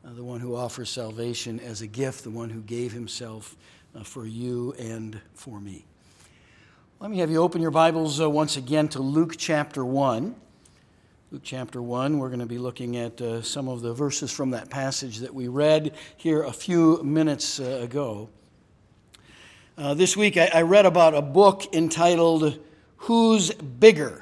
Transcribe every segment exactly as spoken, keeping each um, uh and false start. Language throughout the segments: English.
uh, the one who offers salvation as a gift, the one who gave himself uh, for you and for me. Let me have you open your Bibles uh, once again to Luke chapter one. Luke chapter one, we're going to be looking at uh, some of the verses from that passage that we read here a few minutes uh, ago. Uh, this week I, I read about a book entitled Who's Bigger?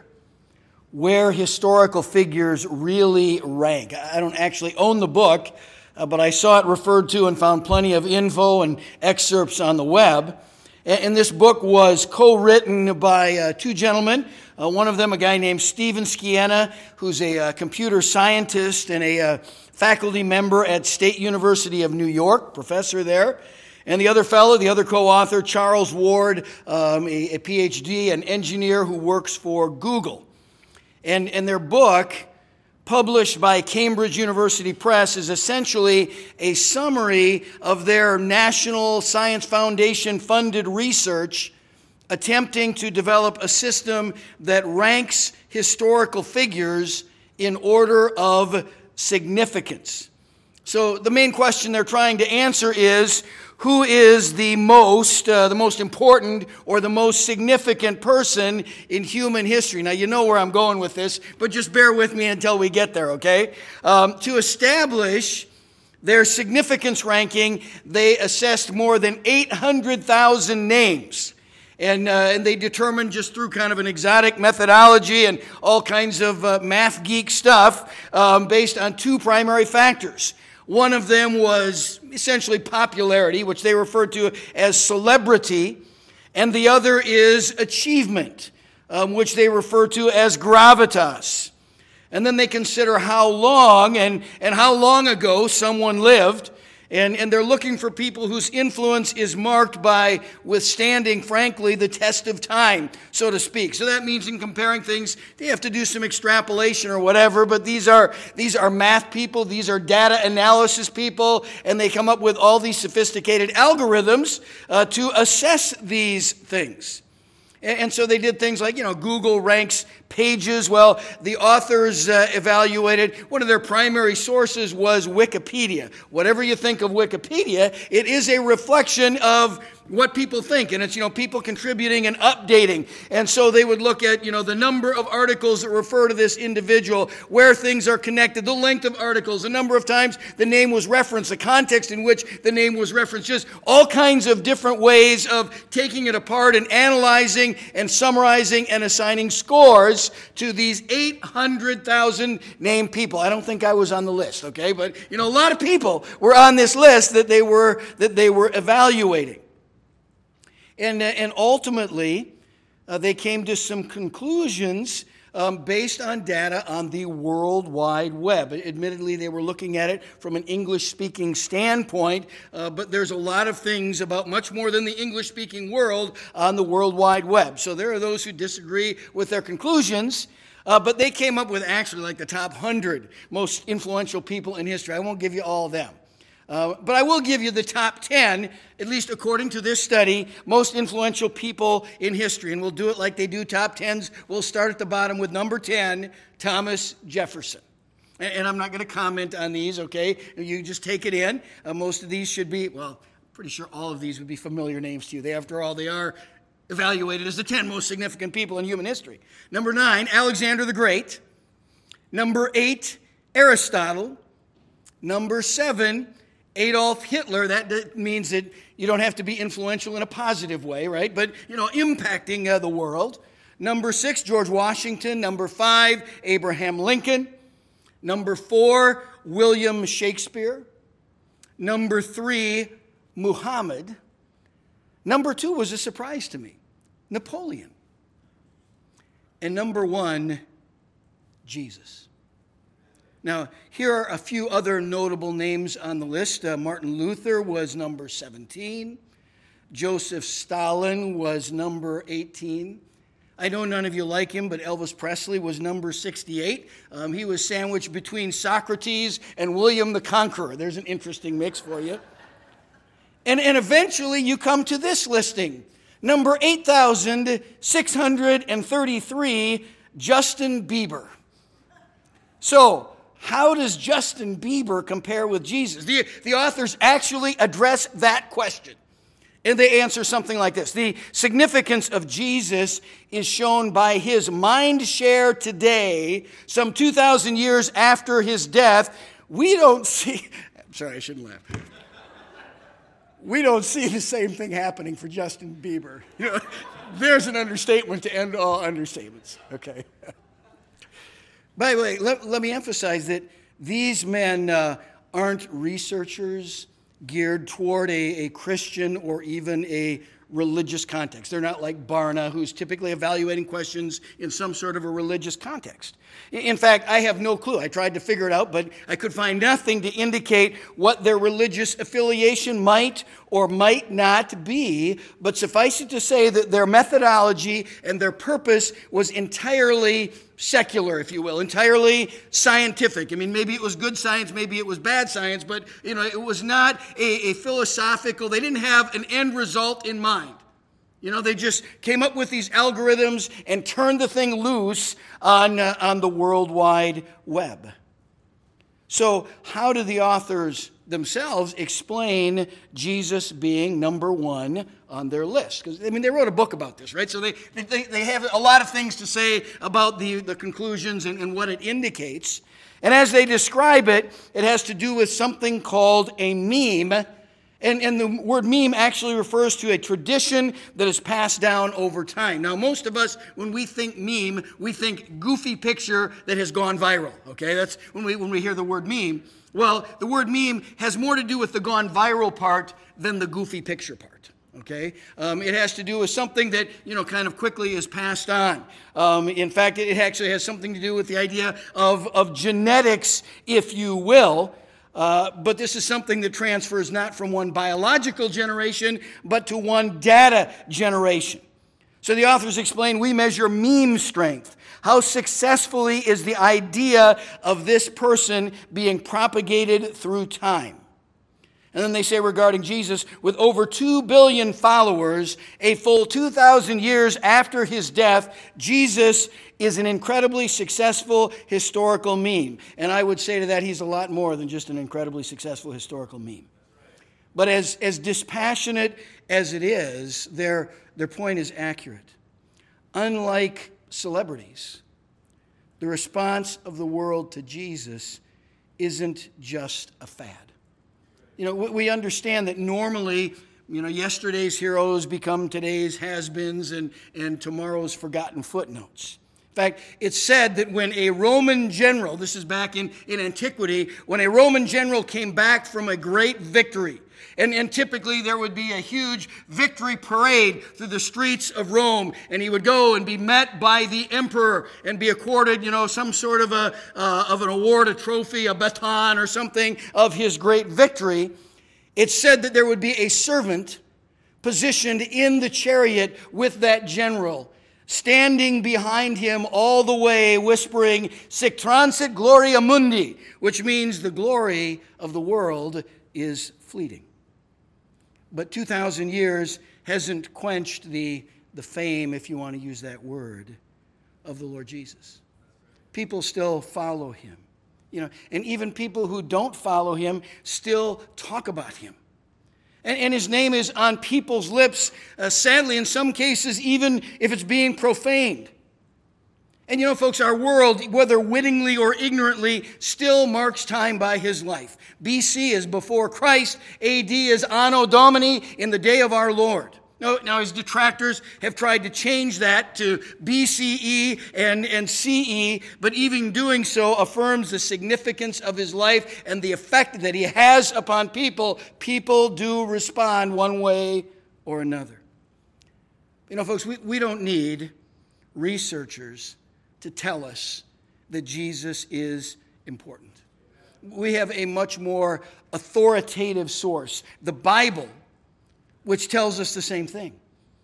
Where Historical Figures Really Rank. I don't actually own the book, uh, but I saw it referred to and found plenty of info and excerpts on the web. And this book was co-written by uh, two gentlemen. Uh, one of them, a guy named Stephen Skiena, who's a uh, computer scientist and a uh, faculty member at State University of New York, professor there. And the other fellow, the other co-author, Charles Ward, um, a, a P H D, an engineer who works for Google. And, and their book, published by Cambridge University Press, is essentially a summary of their National Science Foundation funded research attempting to develop a system that ranks historical figures in order of significance. So the main question they're trying to answer is, who is the most, uh, the most important or the most significant person in human history? Now, you know where I'm going with this, but just bear with me until we get there, okay? Um, to establish their significance ranking, they assessed more than eight hundred thousand names. And, uh, and they determined just through kind of an exotic methodology and all kinds of uh, math geek stuff um, based on two primary factors. One of them was essentially popularity, which they referred to as celebrity, and the other is achievement, um, which they refer to as gravitas. And then they consider how long and, and how long ago someone lived, and, and they're looking for people whose influence is marked by withstanding, frankly, the test of time, so to speak. So that means in comparing things, they have to do some extrapolation or whatever, but these are, these are math people, these are data analysis people, and they come up with all these sophisticated algorithms uh, to assess these things. And so they did things like, you know, Google ranks pages. Well, the authors uh, evaluated, one of their primary sources was Wikipedia. Whatever you think of Wikipedia, it is a reflection of what people think. And it's, you know, people contributing and updating. And so they would look at, you know, the number of articles that refer to this individual, where things are connected, the length of articles, the number of times the name was referenced, the context in which the name was referenced, just all kinds of different ways of taking it apart and analyzing and summarizing and assigning scores to these eight hundred thousand named people. I don't think I was on the list, okay? But, you know, a lot of people were on this list that they were, that they were evaluating. And, and ultimately, uh, they came to some conclusions um, based on data on the World Wide Web. Admittedly, they were looking at it from an English-speaking standpoint, uh, but there's a lot of things about much more than the English-speaking world on the World Wide Web. So there are those who disagree with their conclusions, uh, but they came up with actually like the top one hundred most influential people in history. I won't give you all of them. Uh, but I will give you the top ten, at least according to this study, most influential people in history. And we'll do it like they do top tens. We'll start at the bottom with number ten, Thomas Jefferson. And, and I'm not going to comment on these, okay? You just take it in. Uh, most of these should be, well, I'm pretty sure all of these would be familiar names to you. They, after all, they are evaluated as the ten most significant people in human history. Number nine, Alexander the Great. Number eight, Aristotle. Number seven, Adolf Hitler. That means that you don't have to be influential in a positive way, right? But, you know, impacting uh, the world. Number six, George Washington. Number five, Abraham Lincoln. Number four, William Shakespeare. Number three, Muhammad. Number two was a surprise to me, Napoleon. And number one, Jesus. Now, here are a few other notable names on the list. Uh, Martin Luther was number seventeen. Joseph Stalin was number eighteen. I know none of you like him, but Elvis Presley was number sixty-eight. Um, he was sandwiched between Socrates and William the Conqueror. There's an interesting mix for you. And, and eventually you come to this listing. Number eight thousand six hundred thirty-three, Justin Bieber. So, how does Justin Bieber compare with Jesus? The, the authors actually address that question. And they answer something like this. The significance of Jesus is shown by his mind share today, some two thousand years after his death. We don't see, I'm sorry, I shouldn't laugh. We don't see the same thing happening for Justin Bieber. You know, there's an understatement to end all understatements, okay? By the way, let, let me emphasize that these men uh, aren't researchers geared toward a, a Christian or even a religious context. They're not like Barna, who's typically evaluating questions in some sort of a religious context. In fact, I have no clue. I tried to figure it out, but I could find nothing to indicate what their religious affiliation might or might not be. But suffice it to say that their methodology and their purpose was entirely secular, if you will, entirely scientific. I mean, maybe it was good science, maybe it was bad science, but you know, it was not a, a philosophical, they didn't have an end result in mind. You know, they just came up with these algorithms and turned the thing loose on, uh, on the World Wide Web. So how do the authors themselves explain Jesus being number one on their list? Because, I mean, they wrote a book about this, right? So they, they, they have a lot of things to say about the, the conclusions and, and what it indicates. And as they describe it, it has to do with something called a meme. And, and the word meme actually refers to a tradition that is passed down over time. Now, most of us, when we think meme, we think goofy picture that has gone viral, okay? That's when we, when we hear the word meme. Well, the word meme has more to do with the gone viral part than the goofy picture part, okay? Um, it has to do with something that, you know, kind of quickly is passed on. Um, in fact, it actually has something to do with the idea of, of genetics, if you will. Uh, but this is something that transfers not from one biological generation, but to one data generation. So the authors explain we measure meme strength. How successfully is the idea of this person being propagated through time? And then they say regarding Jesus, with over two billion followers, a full two thousand years after his death, Jesus is an incredibly successful historical meme. And I would say to that, he's a lot more than just an incredibly successful historical meme. But as, as dispassionate as it is, their, their point is accurate. Unlike celebrities, the response of the world to Jesus isn't just a fad. You know, we understand that normally, you know, yesterday's heroes become today's has-beens and, and tomorrow's forgotten footnotes. In fact, it's said that when a Roman general, this is back in, in antiquity, when a Roman general came back from a great victory, and, and typically there would be a huge victory parade through the streets of Rome, and he would go and be met by the emperor and be accorded, you know, some sort of a uh, of an award, a trophy, a baton or something of his great victory. It's said that there would be a servant positioned in the chariot with that general, standing behind him all the way, whispering, "Sic transit gloria mundi," which means the glory of the world is fleeting. But two thousand years hasn't quenched the, the fame, if you want to use that word, of the Lord Jesus. People still follow him. You know, and even people who don't follow him still talk about him. And, and his name is on people's lips, uh, sadly, in some cases, even if it's being profaned. And you know, folks, our world, whether wittingly or ignorantly, still marks time by his life. B C is before Christ. A D is Anno Domini, in the day of our Lord. Now, now his detractors have tried to change that to B C E and, and C E, but even doing so affirms the significance of his life and the effect that he has upon people. People do respond one way or another. You know, folks, we, we don't need researchers to tell us that Jesus is important. We have a much more authoritative source, the Bible, which tells us the same thing.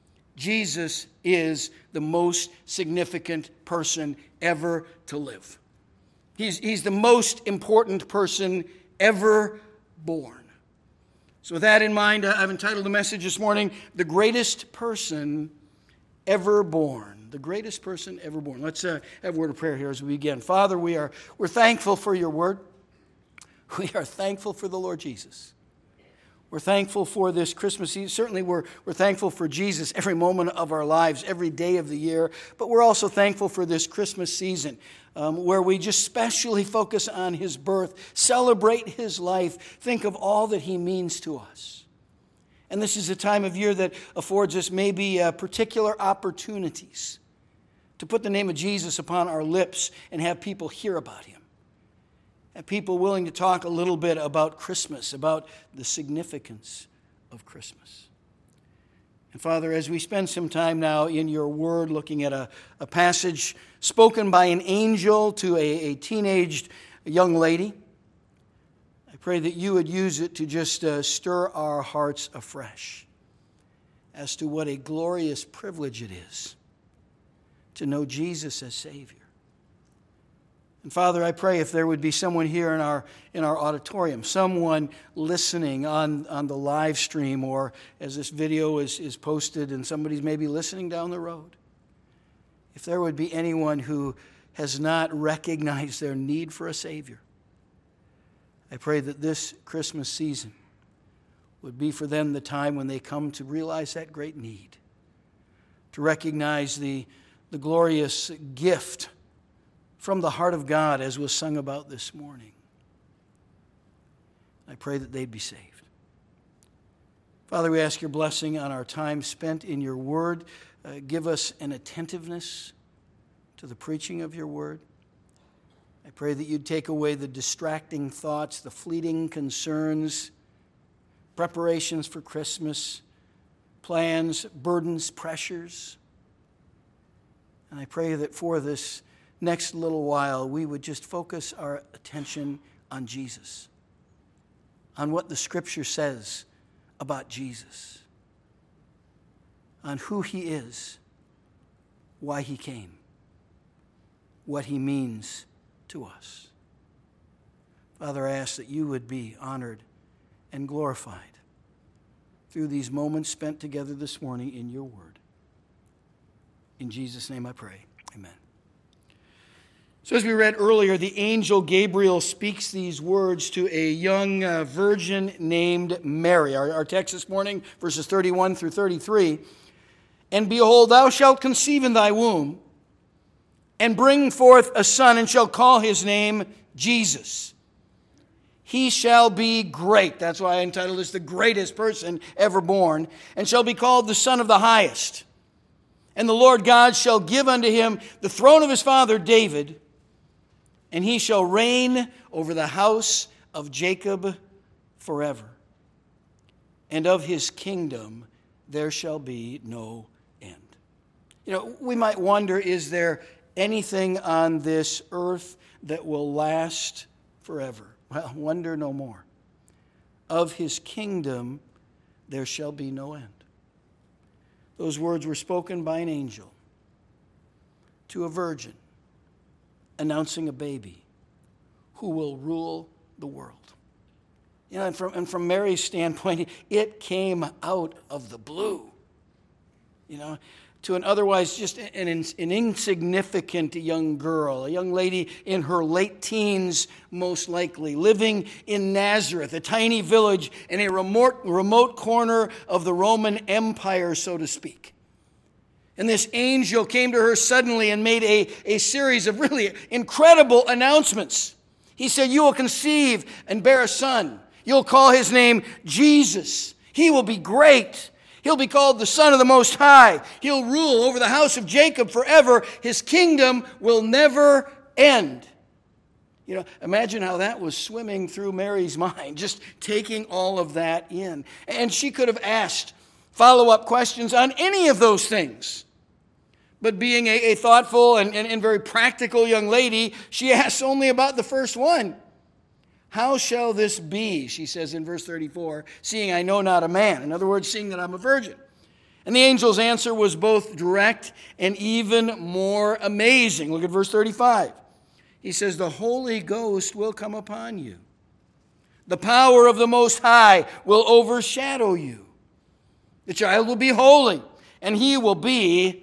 Jesus is the most significant person ever to live. He's, he's the most important person ever born. So with that in mind, I've entitled the message this morning, "The Greatest Person Ever Born." the greatest person ever born. Let's uh, have a word of prayer here as we begin. Father, we are we're thankful for your word. We are thankful for the Lord Jesus. We're thankful for this Christmas season. Certainly we're, we're thankful for Jesus every moment of our lives, every day of the year. But we're also thankful for this Christmas season um, where we just specially focus on his birth, celebrate his life, think of all that he means to us. And this is a time of year that affords us maybe uh, particular opportunities to put the name of Jesus upon our lips and have people hear about him. And people willing to talk a little bit about Christmas, about the significance of Christmas. And Father, as we spend some time now in your word, looking at a, a passage spoken by an angel to a, a teenaged young lady, I pray that you would use it to just uh, stir our hearts afresh as to what a glorious privilege it is to know Jesus as Savior. And Father, I pray if there would be someone here in our in our auditorium, someone listening on, on the live stream or as this video is, is posted and somebody's maybe listening down the road, if there would be anyone who has not recognized their need for a Savior, I pray that this Christmas season would be for them the time when they come to realize that great need, to recognize the, the glorious gift from the heart of God, as was sung about this morning. I pray that they'd be saved. Father, we ask your blessing on our time spent in your word. Uh, give us an attentiveness to the preaching of your word. I pray that you'd take away the distracting thoughts, the fleeting concerns, preparations for Christmas, plans, burdens, pressures. And I pray that for this next little while, we would just focus our attention on Jesus, on what the Scripture says about Jesus, on who he is, why he came, what he means to us. Father, I ask that you would be honored and glorified through these moments spent together this morning in your word. In Jesus' name I pray. Amen. So as we read earlier, the angel Gabriel speaks these words to a young uh, virgin named Mary. Our, our text this morning, verses thirty-one through thirty-three. And behold, thou shalt conceive in thy womb, and bring forth a son, and shall call his name Jesus. He shall be great. That's why I entitled this, The Greatest Person Ever Born. And shall be called the Son of the Highest. And the Lord God shall give unto him the throne of his father David, and he shall reign over the house of Jacob forever. And of his kingdom there shall be no end. You know, we might wonder, is there anything on this earth that will last forever? Well, wonder no more. Of his kingdom there shall be no end. Those words were spoken by an angel to a virgin, announcing a baby who will rule the world. You know, and from, and from Mary's standpoint, it came out of the blue. You know, to an otherwise just an, an insignificant young girl, a young lady in her late teens, most likely, living in Nazareth, a tiny village in a remote, remote corner of the Roman Empire, so to speak. And this angel came to her suddenly and made a, a series of really incredible announcements. He said, you will conceive and bear a son. You'll call his name Jesus. He will be great. He'll be called the Son of the Most High. He'll rule over the house of Jacob forever. His kingdom will never end. You know, imagine how that was swimming through Mary's mind, just taking all of that in. And she could have asked follow-up questions on any of those things. But being a, a thoughtful and, and, and very practical young lady, she asks only about the first one. How shall this be, she says in verse thirty-four, seeing I know not a man? In other words, seeing that I'm a virgin. And the angel's answer was both direct and even more amazing. Look at verse thirty-five. He says, the Holy Ghost will come upon you. The power of the Most High will overshadow you. The child will be holy, and he will be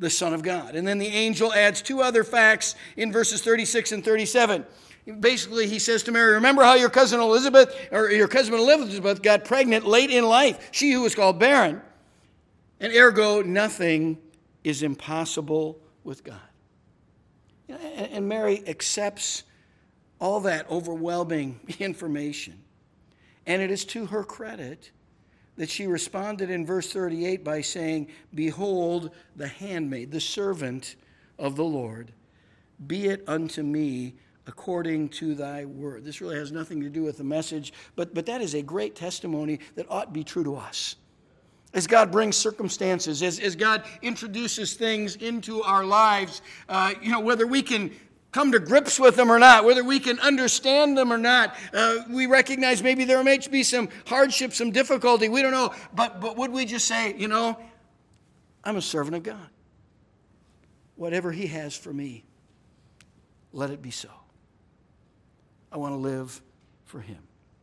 the Son of God. And then the angel adds two other facts in verses thirty-six and thirty-seven. Basically, he says to Mary, remember how your cousin Elizabeth, or your cousin Elizabeth got pregnant late in life, she who was called barren. And ergo, nothing is impossible with God. And Mary accepts all that overwhelming information. And it is to her credit that she responded in verse thirty-eight by saying, behold, the handmaid, the servant of the Lord, be it unto me according to thy word. This really has nothing to do with the message, but, but that is a great testimony that ought to be true to us. As God brings circumstances, as, as God introduces things into our lives, uh, you know, whether we can come to grips with them or not, whether we can understand them or not. Uh, we recognize maybe there may be some hardship, some difficulty. We don't know. But, but would we just say, you know, I'm a servant of God. Whatever he has for me, let it be so. I want to live for him.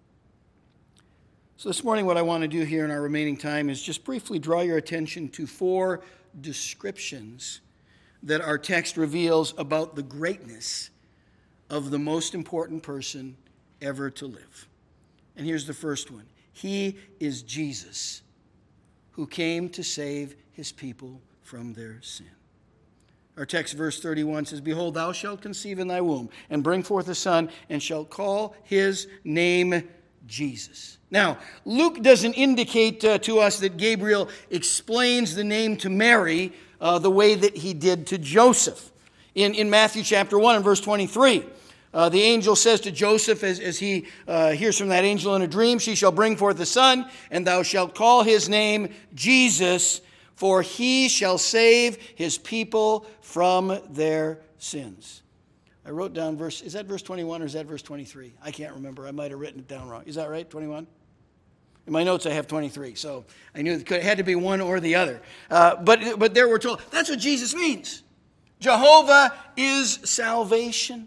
So this morning what I want to do here in our remaining time is just briefly draw your attention to four descriptions that our text reveals about the greatness of the most important person ever to live. And here's the first one. He is Jesus, who came to save his people from their sin. Our text, verse thirty-one, says, behold, thou shalt conceive in thy womb, and bring forth a son, and shalt call his name Jesus. Now, Luke doesn't indicate uh, to us that Gabriel explains the name to Mary Uh, the way that he did to Joseph. In, in Matthew chapter one and verse twenty-three, uh, the angel says to Joseph as, as he uh, hears from that angel in a dream, she shall bring forth a son, and thou shalt call his name Jesus, for he shall save his people from their sins. I wrote down verse, is that verse twenty-one or is that verse twenty-three? I can't remember. I might have written it down wrong. Is that right, twenty-one? In my notes, I have twenty-three, so I knew it had to be one or the other. Uh, but, but there we're told, that's what Jesus means. Jehovah is salvation.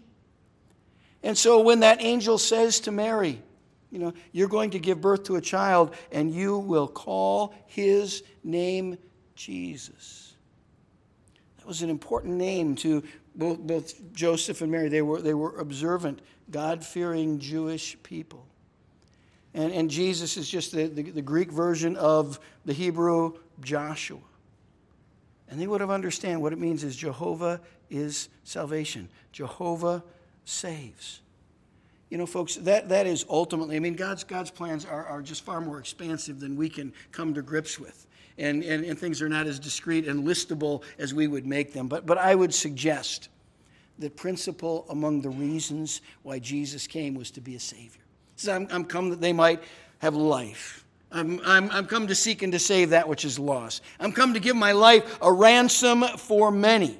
And so when that angel says to Mary, you know, you're going to give birth to a child, and you will call his name Jesus. That was an important name to both, both Joseph and Mary. They were, they were observant, God-fearing Jewish people. And, and Jesus is just the, the, the Greek version of the Hebrew Joshua. And they would have understand what it means is Jehovah is salvation. Jehovah saves. You know, folks, that, that is ultimately, I mean, God's, God's plans are, are just far more expansive than we can come to grips with. And, and, and things are not as discrete and listable as we would make them. But, but I would suggest that principal among the reasons why Jesus came was to be a Savior. He said, I'm, I'm come that they might have life. I'm, I'm, I'm come to seek and to save that which is lost. I'm come to give my life a ransom for many.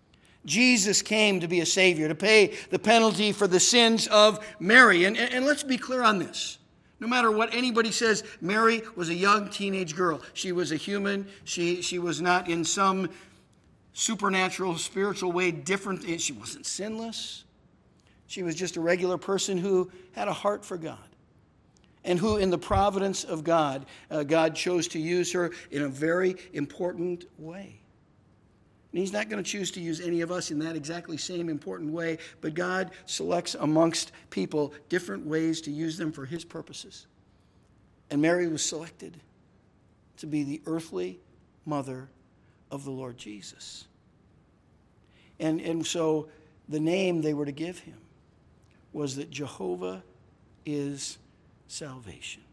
Jesus came to be a Savior, to pay the penalty for the sins of Mary. And, and, and let's be clear on this. No matter what anybody says, Mary was a young teenage girl. She was a human. She, she was not in some supernatural, spiritual way different. She wasn't sinless. She was just a regular person who had a heart for God, and who in the providence of God, uh, God chose to use her in a very important way. And he's not going to choose to use any of us in that exactly same important way, but God selects amongst people different ways to use them for his purposes. And Mary was selected to be the earthly mother of the Lord Jesus. And, and so the name they were to give him was that Jehovah is salvation.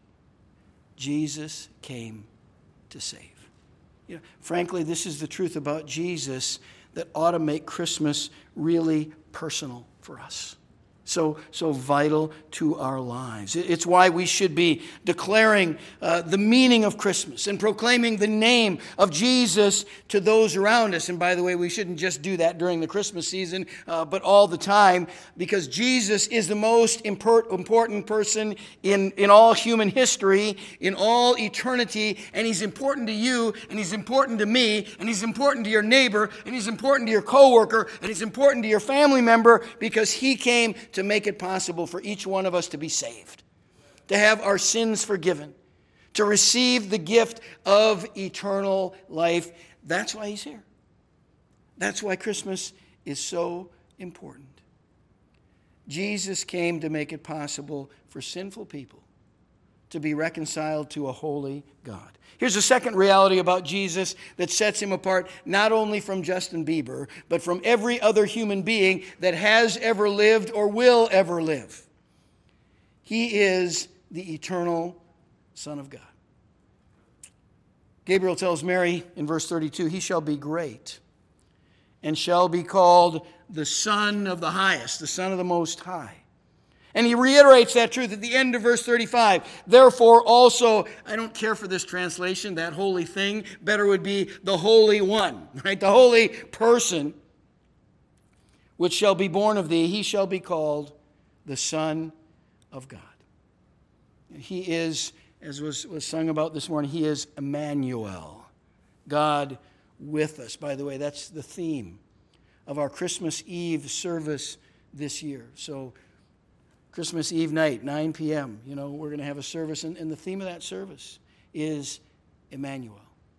Jesus came to save. You know, frankly, this is the truth about Jesus that ought to make Christmas really personal for us. So, so vital to our lives. It's why we should be declaring uh, the meaning of Christmas and proclaiming the name of Jesus to those around us. And by the way, we shouldn't just do that during the Christmas season, uh, but all the time, because Jesus is the most import, important person in, in all human history, in all eternity, and he's important to you, and he's important to me, and he's important to your neighbor, and he's important to your coworker, and he's important to your family member, because he came to make it possible for each one of us to be saved, to have our sins forgiven, to receive the gift of eternal life. That's why he's here. That's why Christmas is so important. Jesus came to make it possible for sinful people to be reconciled to a holy God. Here's a second reality about Jesus that sets him apart not only from Justin Bieber, but from every other human being that has ever lived or will ever live. He is the eternal Son of God. Gabriel tells Mary in verse thirty-two, he shall be great and shall be called the Son of the Highest, the Son of the Most High. And he reiterates that truth at the end of verse thirty-five. Therefore also, I don't care for this translation, that holy thing. Better would be the Holy One, right? The holy person, which shall be born of thee, he shall be called the Son of God. He is, as was, was sung about this morning, he is Emmanuel, God with us. By the way, that's the theme of our Christmas Eve service this year. So Christmas Eve night, nine p.m., you know, we're going to have a service, and, and the theme of that service is Emmanuel,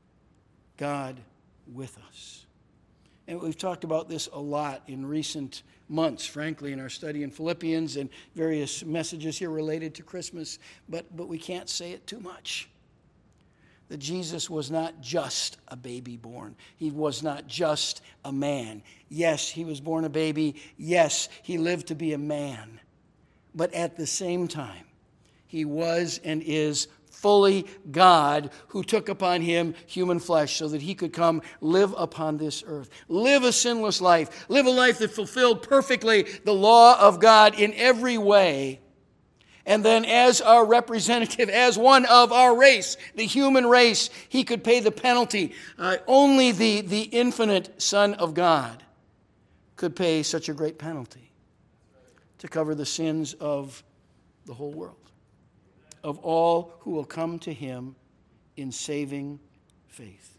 God with us. And we've talked about this a lot in recent months, frankly, in our study in Philippians and various messages here related to Christmas, but, but we can't say it too much. That Jesus was not just a baby born. He was not just a man. Yes, he was born a baby. Yes, he lived to be a man. But at the same time, he was and is fully God who took upon him human flesh so that he could come live upon this earth. Live a sinless life. Live a life that fulfilled perfectly the law of God in every way. And then as our representative, as one of our race, the human race, he could pay the penalty. Uh, only the, the infinite Son of God could pay such a great penalty to cover the sins of the whole world, of all who will come to him in saving faith.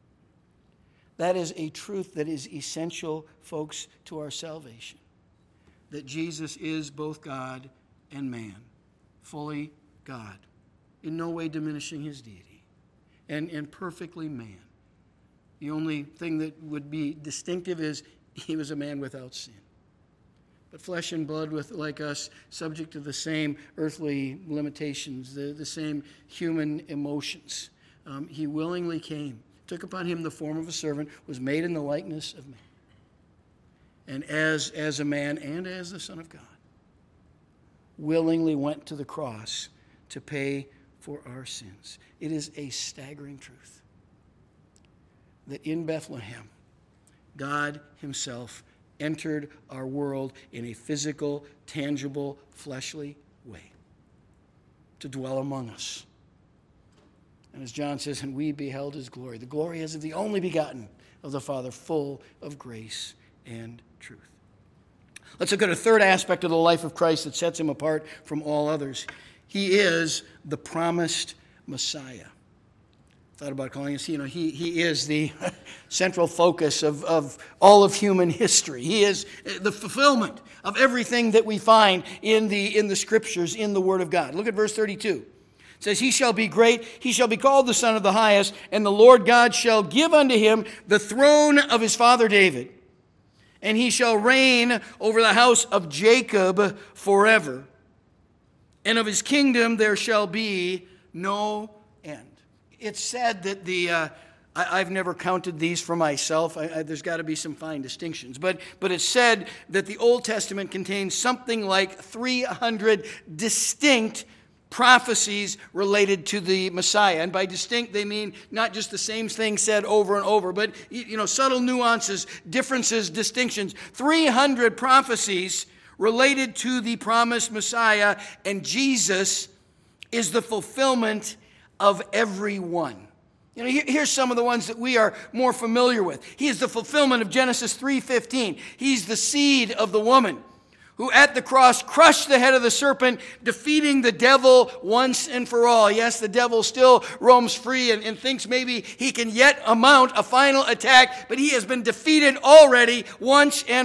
That is a truth that is essential, folks, to our salvation. That Jesus is both God and man. Fully God, in no way diminishing his deity, and, and perfectly man. The only thing that would be distinctive is he was a man without sin. But flesh and blood, with like us, subject to the same earthly limitations, the, the same human emotions. Um, he willingly came, took upon him the form of a servant, was made in the likeness of man. And as, as a man and as the Son of God, willingly went to the cross to pay for our sins. It is a staggering truth that in Bethlehem, God himself entered our world in a physical, tangible, fleshly way to dwell among us. And as John says, and we beheld his glory, the glory as of the only begotten of the Father, full of grace and truth. Let's look at a third aspect of the life of Christ that sets him apart from all others. He is the promised Messiah. Thought about calling us, you know, he, he is the central focus of, of all of human history. He is the fulfillment of everything that we find in the, in the Scriptures, in the Word of God. Look at verse thirty-two. It says, he shall be great, he shall be called the Son of the Highest, and the Lord God shall give unto him the throne of his father David. And he shall reign over the house of Jacob forever. And of his kingdom there shall be no end. It's said that the, uh, I, I've never counted these for myself. I, I, there's got to be some fine distinctions. But, but it's said that the Old Testament contains something like three hundred distinct prophecies related to the Messiah. And by distinct, they mean not just the same thing said over and over, but, you know, subtle nuances, differences, distinctions. three hundred prophecies related to the promised Messiah, and Jesus is the fulfillment of every one. You know, here, here's some of the ones that we are more familiar with. He is the fulfillment of Genesis three fifteen. He's the seed of the woman who at the cross crushed the head of the serpent, defeating the devil once and for all. Yes, the devil still roams free and, and thinks maybe he can yet mount a final attack, but he has been defeated already once and